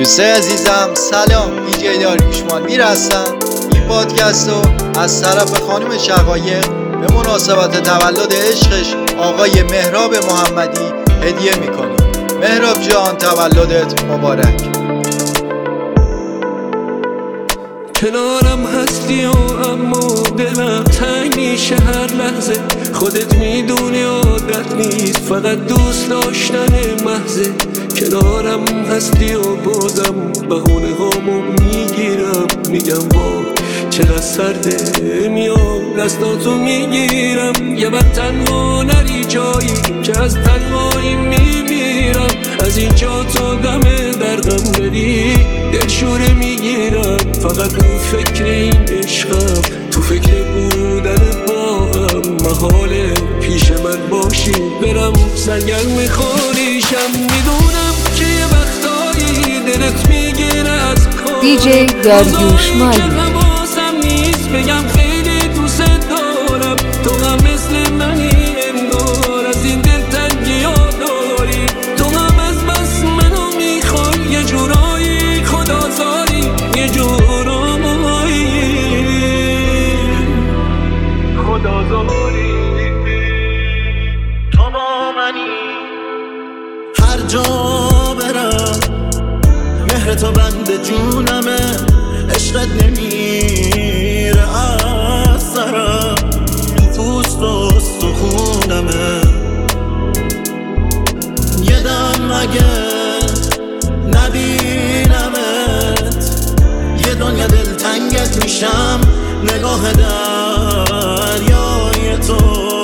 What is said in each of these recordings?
دوستای عزیزم سلام، دیجی داریوش مالمیر هستم. این پادکست رو از طرف خانم شقایق به مناسبت تولد عشقش آقای مهراب محمدی هدیه میکنیم. مهراب جان تولدت مبارک. کنارم هستی و اما دلم تنگ میشه هر لحظه. خودت میدونی عادت نیست، فقط دوست داشتن محضه. کنارم هستی و بازم بهونه هامو میگیرم، میگم وا چقدر سرده، میام دستاتو میگیرم. یه وقت تنها نری جایی که از تنهایی میمیرم. از اینجا تا دم در غم بری دلشوره میگیرم. فقط تو فکر این عشقم، تو فکر بودن با هم. محاله پیش من باشی برم سرگرم خالیشم. میدونم که یه وقتایی دلت میگیره از کار. دیجی داریوش مالمیر. حواسم نیست بگم خیلی دوست دارم. تو هم مثل منی انگار، از این دلتنگی ها داری. تو هم از بس منو میخوای، یه جورایی خدازاری، یه جورایی خدازاری. تو با منی هر جا برم، مهر تو بند جونمه. عشقت نمیره از سرم، تو پوست و استخونمه. یه دم اگه نبینمت، یه دنیا دلتنگت میشم. نگاه دریای تو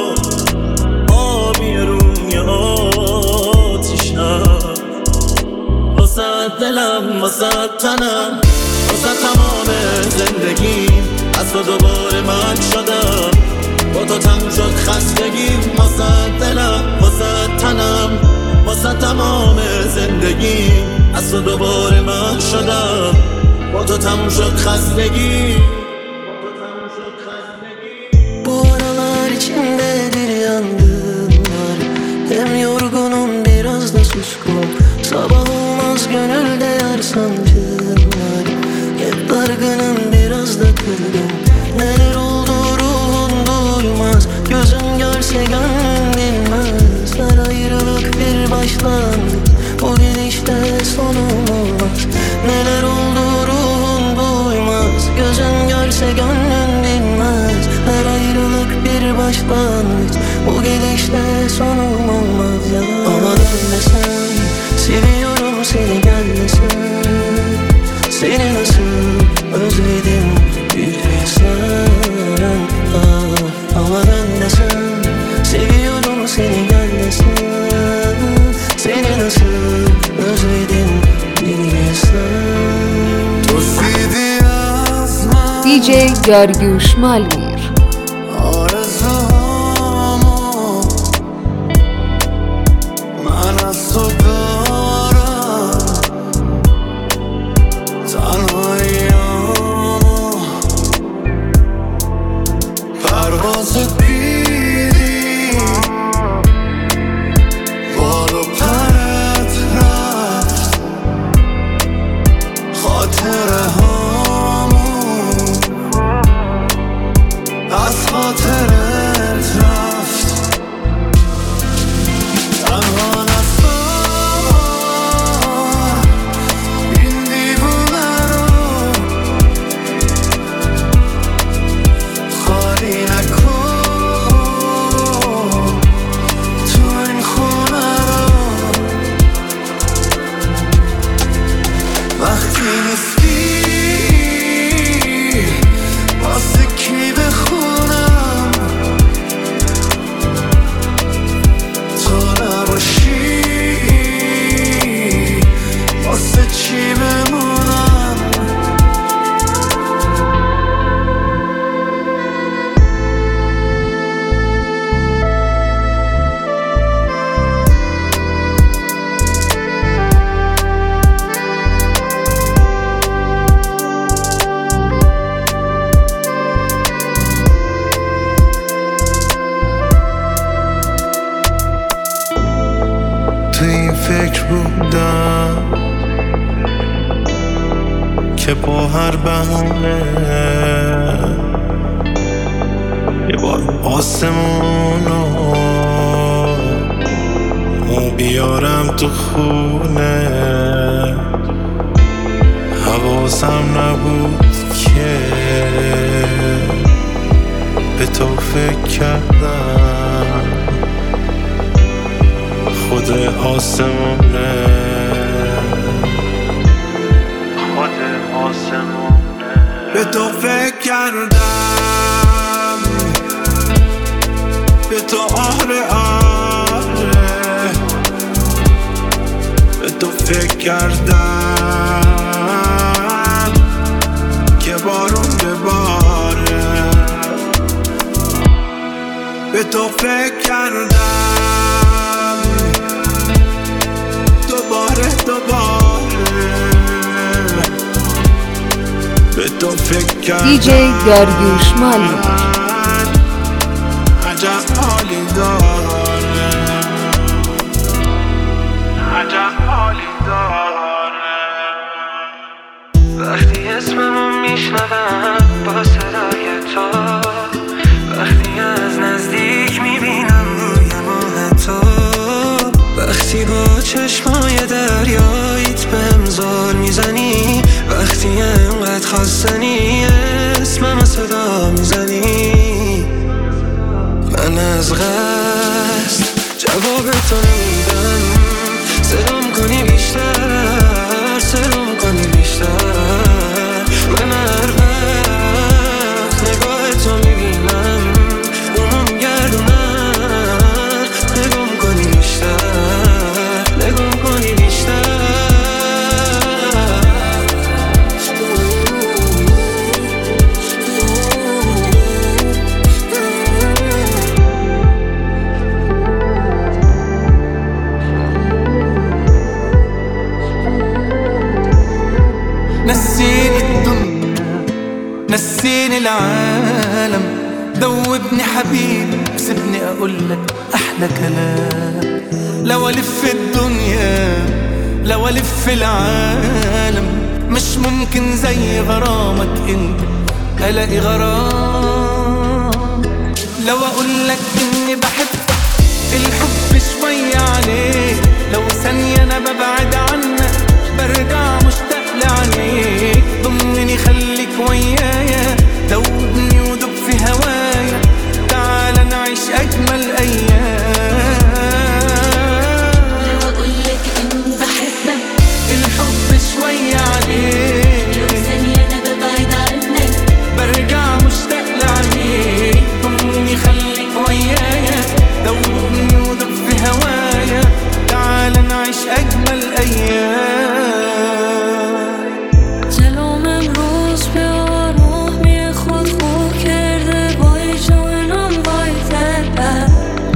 آبی روی آتیشم. واسه دلم، واسه تنم، واسه تمام زندگیم. از تو دوباره من شدم، با تو تموم شد خستگیم. واسه دلم، واسه تنم، واسه تمام زندگیم. از تو دوباره من شدم، با تو temmuz şok خستگی. Bu aralar içimde bir yangın var. Hem yorgunum biraz da suskun. Sabah olmaz gönülde yar sancım var. Hep dargınım biraz da kırgın. Neler oldu ruhun duymaz. Gözün görse gönlün bilmez. Her ayrılık bir başlangıç, bu gidişte sonum olmaz. Neler oldu ruhun duymaz. Gözün görse gönlün bilmez. Her ayrılık bir başlangıç, bu gidişte sonum olmaz ya. Ama dön desen, seviyorum seni gel desen. Seni nasıl özledim bir bilsen. Ama dön desen, seviyorum seni gel desen. Seni nasıl özledim bir bilsen. دیجی داریوش مالمیر. تو این فکر بودم که با هر بهونه یه بار آسمونو بیارم تو خونه. حواسم نبود که به تو فکر کردم خود آسمونه به تو فکر کردم به تو آره به تو فکر کردم که بارون بباره. به تو فکر کردم دوباره به تو فکر کردم. دیجی داریوش مالویر. عجب حالی داره عجب حالی داره. وقتی اسممو میشنوم با صدای تو، وقتی از نزدیک میبینم روی ماه تو، وقتی با چشمای دریاییت بهم زل میزنی، وقتی انقدر خواستنی اسمم صدا میزنی، من از قصد جواب تو میدم. صدام کنی بیشتر صدام کنی بیشتر، من هر وقت نگاه تو میبینم رومو میگردونم. نگام کنی بیشتر نگام کنی بیشتر. نسيني الدنيا نسيني العالم، ذوبني حبيبي سيبني اقولك احلى كلام. لو الف الدنيا لو الف العالم مش ممكن زي غرامك انت الاقي غرام. لو اقولك اني بحبك الحب شوية عليك، لو ثانية انا ببعد عنك برجع مشتاق لعينيك. ضمني خليك ويايا دوبني ودوب في هوايا، تعال نعيش اجمل ايام. لو اقولك اني بحبك الحب شوية عليك، لو ثانية انا ببعد عنك برجع مشتاق لعينيك. ضمني خليك ويايا دوبني ودوب في هوايا، تعال نعيش اجمل ايام. جلوم امروز به آروم میخواد خو کرده بای جانم بای دلم.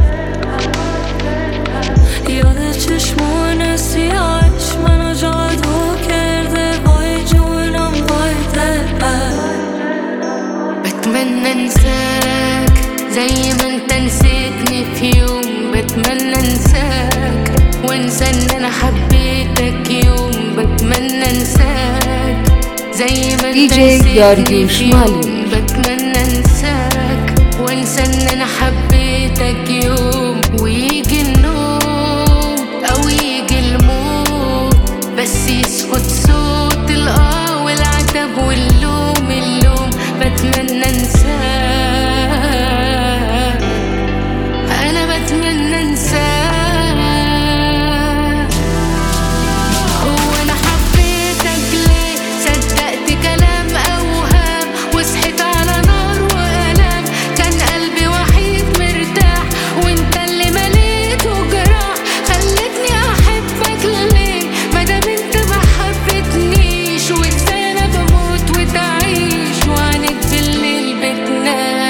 یاد چشمان سیاهش منو جادو کرده بای جانم بای دلم. بتمنى انساك زي ما انت نسيتني في يوم، بتمنى انساك وانسى ان انا حبيتك يوم، بتمنى انساك زي ما انت نسيتني في يوم، بتمنى انساك وانسى ان انا حبيتك يوم. ويجي النوم او يجي الموت بس يسكت صوت الاه والعتب واللوم اللوم، بتمنى انساك انا بتمنى انساك. هو انا حبيتك ليه صدقت كلام اوهام وصحيت على نار والام، كان قلبي وحيد مرتاح وانت اللي مليته جراح. خلتني احبك ليه مادام انت ما حبتنيش، وازاي انا بموت وتعيش وعنك بالليل بتنام.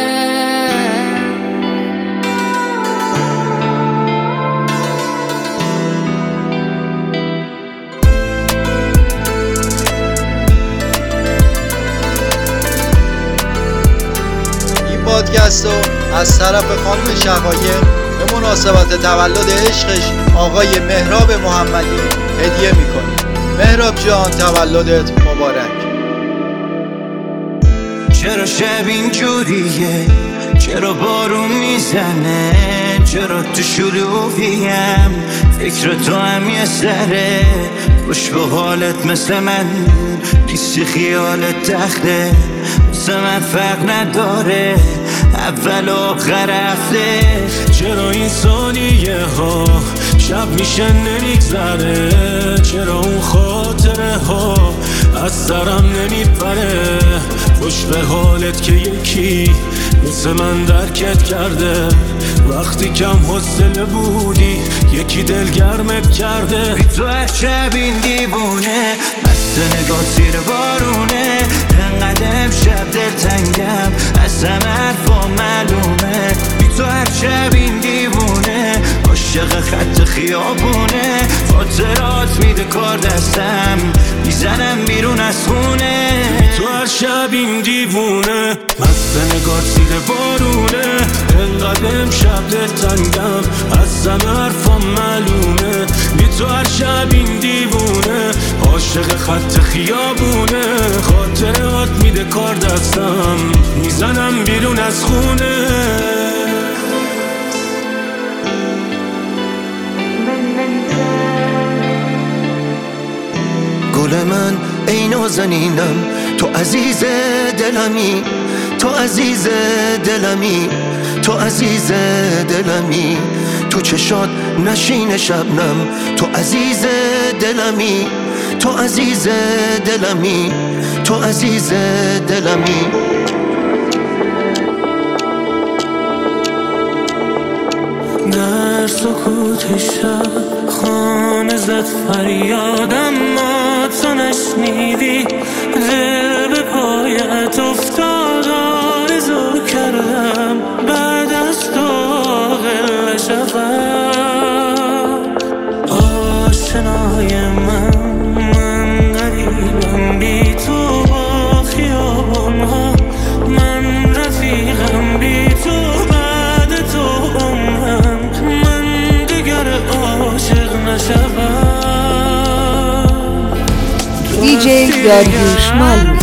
این پادکست رو از طرف خانم شقایق به مناسبت تولد عشقش آقای مهراب محمدی هدیه میکنیم. مهراب جان تولدت مبارک. چرا شب اینجوریه؟ چرا بارون میزنه؟ چرا تو شلوغیم؟ فکر تو هم یه سره خوش به حالت مثل من نیستی، خیالت تخته مثل من فرق نداره اول و آخر هفته. چرا این ثانیه ها شب میشه نمیگذره؟ چرا اون خاطره ها از سرم نمیپره؟ خوش به حالت که یکی مثل من درکت کرده، وقتی کم حوصله بودی یکی دلگرمت کرده. بی تو هر شب این دیوونه مست نگاه زیر بارونه، انقدر امشب دلتنگم از همه حرفا معلومه. بی تو هر شب این دیوونه عاشق خط خیابونه، خاطرات میده کار دستم میزنم بیرون از خونه. تو هر شب این دیوونه مست نگاه زیر بارونه، انقدر امشب دلتنگم از همه حرفا معلومه. بی تو هر شب این دیوونه عاشق خط خیابونه، خاطرات میده کار دستم میزنم بیرون از خونه. گل من ای نازنینم، تو عزیز دلمی، تو عزیز دلمی، تو عزیز دلمی، تو چشات نشین شبنم، تو عزیز دلمی، تو عزیز دلمی، تو عزیز دلمی. در سکوت شب خانه زد فریاد، اما تو نشنیدی، دل به پایت افتاد. آرزو کردم بعد از تو غله شدم. آشنای من غریبم بی تو با خیابانها، من رفیقم بی تو بعد تو عمرم، من دیگر عاشق نشوم. دیجی داریوش مالو.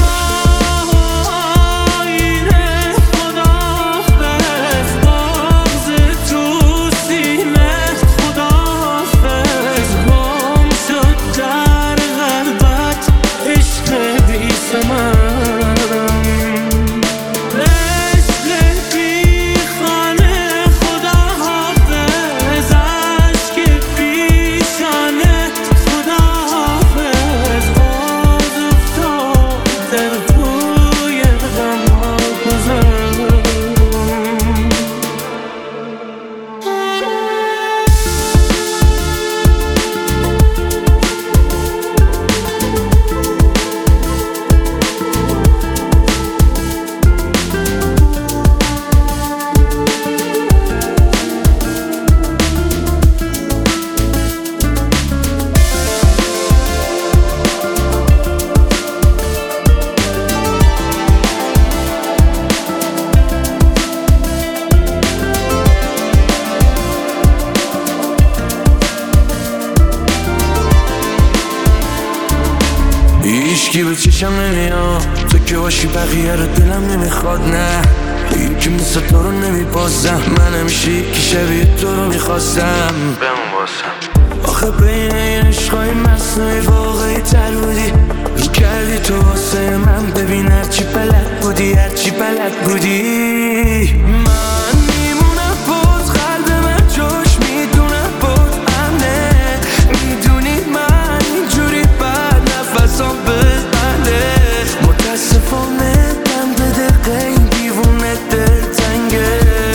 هیچکی به چشم نمیاد، تو که باشی بقیه رو دلم نمیخواد. نه یکی مثل تو رو نمیپاسم، من همیشه یکی شبیه تو رو میخواستم بمون باسم. آخه بین این عشقای مصنوعی واقعی تر بودی، رو کردی تو واسه من. ببین هرچی بلد بودی، هرچی بلد بودی، من میمونم باز، قلب من جاش میدونم باز امنه. میدونی من اینجوری بعد نفسم بزنه، متاسفانه دم به دقیقه این دیوونه دلتنگه.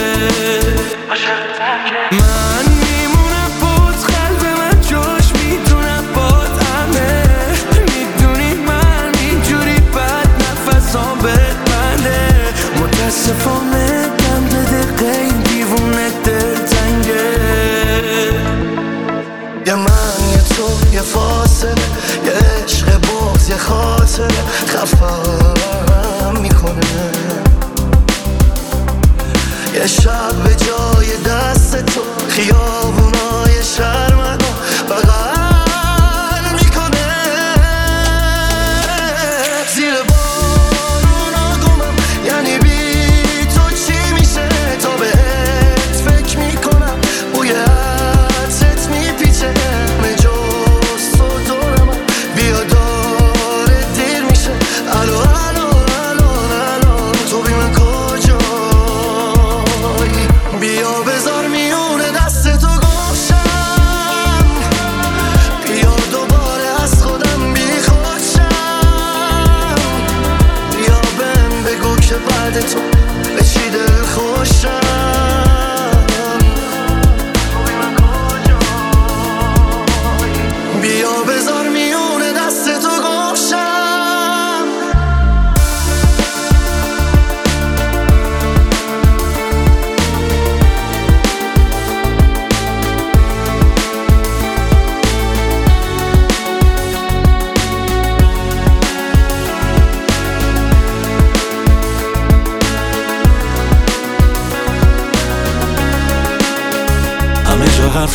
من میمونم باز، قلب من جاش میدونم باز امنه. میدونی من اینجوری بعد نفسم بزنه، متاسفانه دم به دقیقه این دیوونه دلتنگه. یه من یه تو یه فاصله، یه عشق بغض یه خاطره خفم میکنه. یه شب به جای دست تو خیابونای شهر منو بغل میکنه.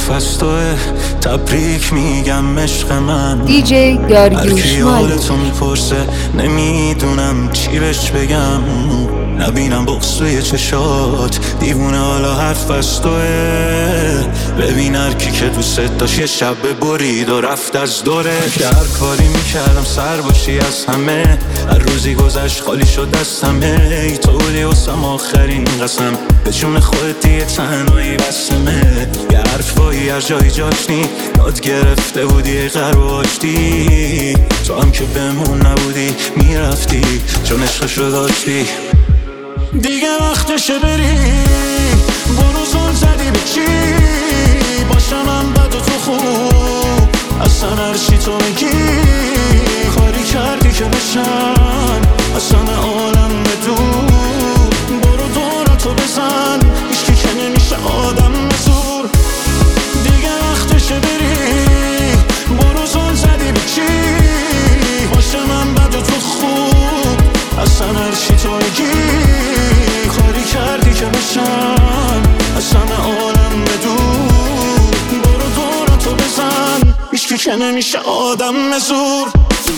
حرف از توه، تبریک میگم عشق من. دیجی داریوش مالی. حالتو میپرسه نمیدونم چی بهش بگم، نبینم بغض توی چشات دیوونه، حالا حرف از توه. ببین هر کی که دوست داشت یه شب برید و رفت از دوره، که هر کاری میکردم سر باشی از همه، هر روزی گذشت خالی شد دستمه. ای تو بودی واسم آخرین قسم، به جون خودت دیگه تنهایی بسمه. یه حرفایی هر جایی جاش نی، یاد گرفته بودی غرب آشتی، تو هم که بمون نبودی میرفتی چون عشقشو داشتی. دیگه وقتشه بری، برو زل زدی به چی، باشم من بد و تو خوب، اصلا هرچی تو میگی کاری کردی که بشم اصلا عالم بدون. برو دورتو بزن، هیچکی که نمیشه آدم مزور. دیگه وقتشه بری، برو زل زدی به چی، باشم من بد و تو خوب، اصلا هرچی تو میگی کاری کردی که بشم اصلا عالم بدون. برو دورتو بزن، هیچکی که نمیشه آدم مزور.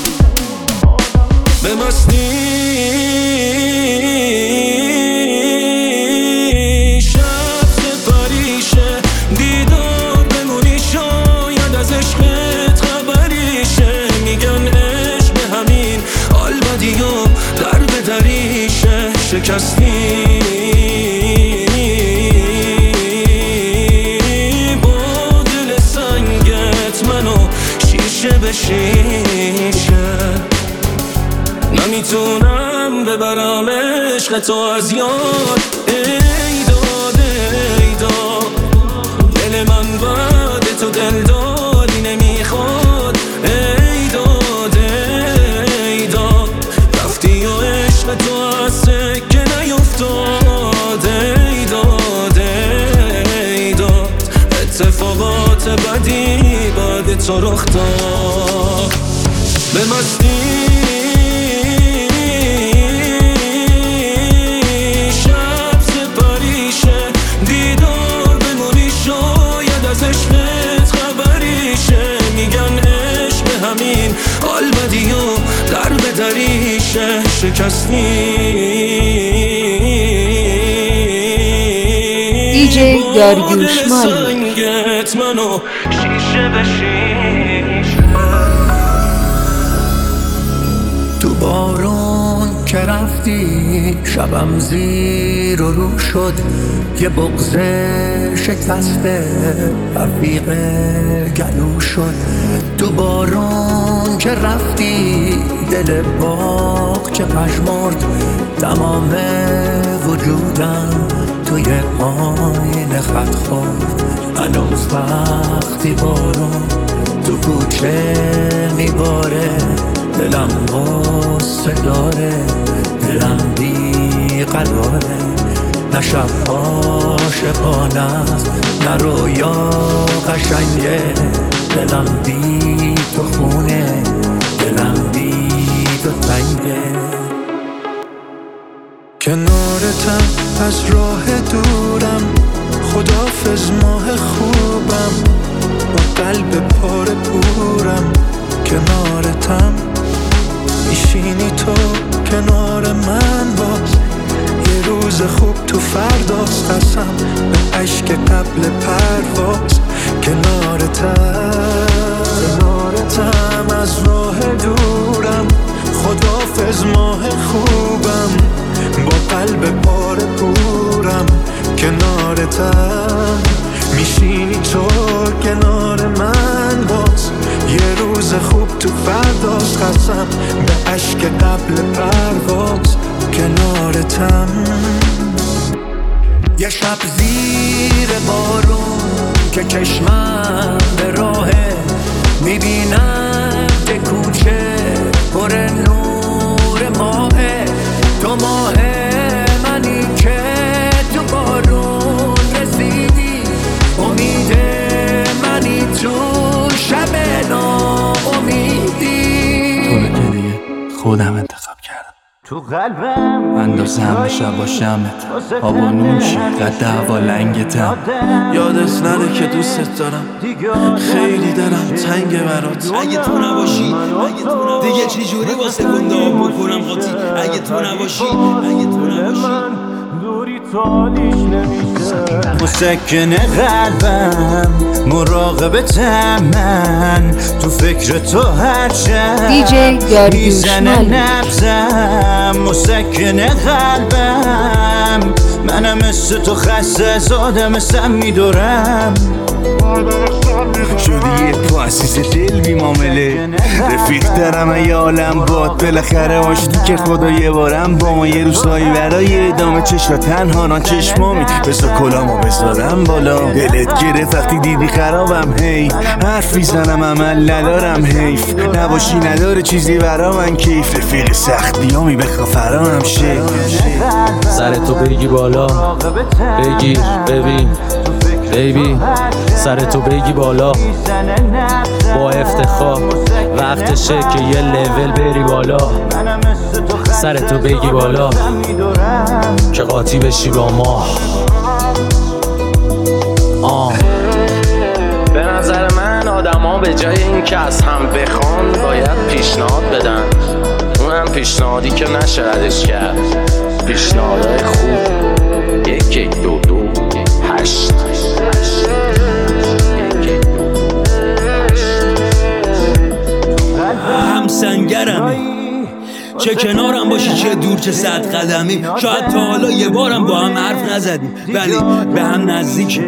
به مستی شب سپریشه، دیدار بمونی شاید از عشقت خبریشه. میگن عشق به همین حال بدی و در به دریشه، شکستی با دل سنگت منو شیشه به شیشه. نمیتونم ببرم عشق تو از یاد، ای داد ای داد، دل من بعد تو دلداری نمیخواد. ای داد ای داد، رفتی و عشق تو از سکه نیفتاد. ای داد ای داد، اتفاقات بدی بعد تو رخ داد. به مستی حال بدی و در به دریشه، شکستی دیجی داریوش مالی. سنگت منو شیشه به شیشه. تو بارون که رفتی شبم زیر و رو شد، یه بغض شکسته رفیق گلو شد. تو بارون که رفتی دل باغ چه پژمرد، تمام وجودم توی آینه خط خورد. هنوز وقتی بارون تو کوچه میباره، دلم غصه داره، دلم بی قراره. نه شب عاشقانه است نه رویا قشنگه، دلم بی تو خونه، دلم بی تو تنگه. کنارتم از راه دورم، خدافظ ماه خوبم، با قلب پار پورم. کنارتم میشینی تو کنار من، باز یه روز خوب تو فرداست، قسم به عشق قبل پرواز. کنارتم از راه دورم، خدافظ ماه خوبم، با قلب پار پورم. کنارتم میشینی تو کنار من، باز یه روز خوب تو فرداست، قسم به عشق قبل پرواز. کنارتم یه شب زیر بارون که چشمم به راهه، میبینم که کوچه پر نور ماهه. تو ماه منی که تو بارون رسیدی، امید منی تو شب ناامیدی. تو رو که دیگه خودم انتخاب کردم. تو قلبم اندازه همه شب با شمت آبا نوشی قد هوا لنگتم. یادت نره که دوست دارم، خیلی دلم تنگ برات. اگه تو نباشی دیگه چی جوری واسه گنده ها بکنم قاطی. اگه تو نباشی دوری تالیش نمیشه. مسکن قلبم مراقبتم من، تو فکر تو هر شب دیجی داریوش میزنه مالی. نبضم. مسکن قلبم منم مثل تو خسته از آدم میدورم. شدی یه پا عزیز دل بی معامله، رفیق دارم ای عالم باد. بالاخره آشتی که خدا یه بارم با ما یه روزایی برای ادامه چشم تنها نان چشمامی. بسا کلامو بذارم بالا، دلت گرفت وقتی دیدی خرابم. هی حرف میزنم عمل ندارم، حیف نباشی نداره چیزی برا من کیف. رفیق سختیامی بخوا فرامم شه. سرتو بگی بالا بگیر ببین بیبی، سرتو بگی بالا با افتخار. وقتشه که یه لول بری بالا. سرتو بگی بالا که قاطی بشی با ما. به نظر من آدم ها به جای این که از هم بخوان باید پیشنهاد بدن. اونم پیشنهادی که نشه ردش کرد. پیشنهادهای خوب 1 2 2 8. هم سنگرمی، چه کنارم باشی چه دور چه 100 قدمی. شاید تا حالا یه بارم با هم حرف نزدیم ولی به هم نزدیکی.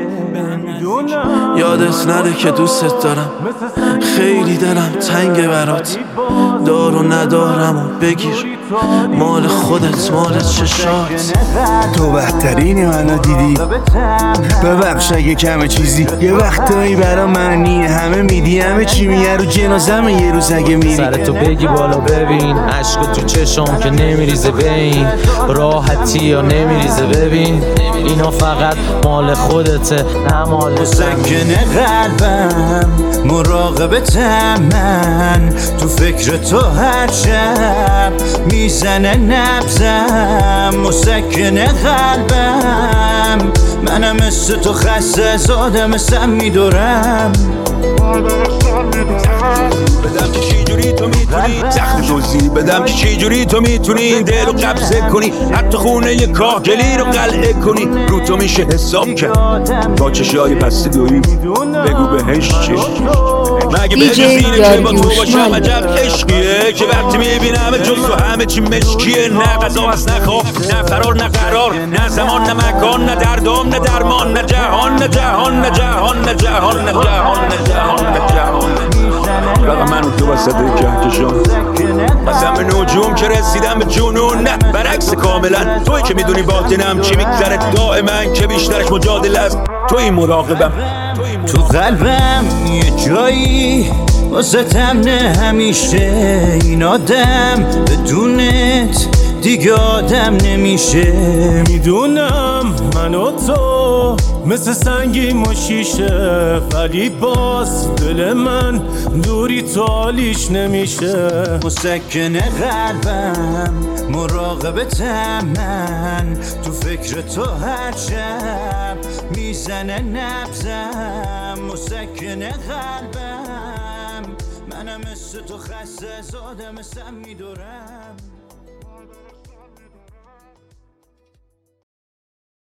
یادت نره که دوست دارم، خیلی دلم تنگ برات. دار و ندارم و بگیر، مال خودت مال چشات. تو بهترین منو دیدی، ببخش اگه کم چیزی. یه وقتایی برا معنی همه میدی، همه چی میگه رو جنازم یه روز اگه میری. سرتو بگی بالا ببین، عشق تو چشم که نمیریزه بین. راحتی یا نمیریزه ببین، اینا فقط مال خودته نه مال مسکن قلبم مراقبتم من، تو فکر تو هر شب میزنه نبضم. مسکن قلبم منم مثل تو خسته از آدم میدورم. بدم که چی جوری تو میتونی زخم دوزی، بدم که چی جوری تو میتونی این دل رو قبضه کنی. حتی خونه یه کاهگلی رو قلعه کنی. رو تو میشه حساب کرد با چشای بسته دویی. بگو بهش چی مگه بجزینه که با تو باشم عجب عشقیه که وقتی میبینم جز تو همه چی مشکیه. نه غذا هست نه خواب نه فرار نه قرار، نه زمان نه مکان نه دردام نه درمان، نه جهان نه جهان نه جهان نه جهان نه جهان نه جهان نه جهان. فقط من و تو وسط کهکشان قسم نجوم که رسیدم به جنون. نه برعکس کاملا توی که میدونی باطنم چی میگذره دائما، که بیشترش مجادله است. توی مراقبم تو قلبم یه جایی واسه تمنه همیشه. این آدم بدونت دیگه آدم نمیشه. میدونم من و تو مثل سنگی مشیشه، ولی باز دل من دوری تالیش نمیشه. مسکن قلبم مراقبتم من، تو فکر تو هر شب میزنه نبضم. مسکن قلبم منم مثل تو خسته از آدم میدورم.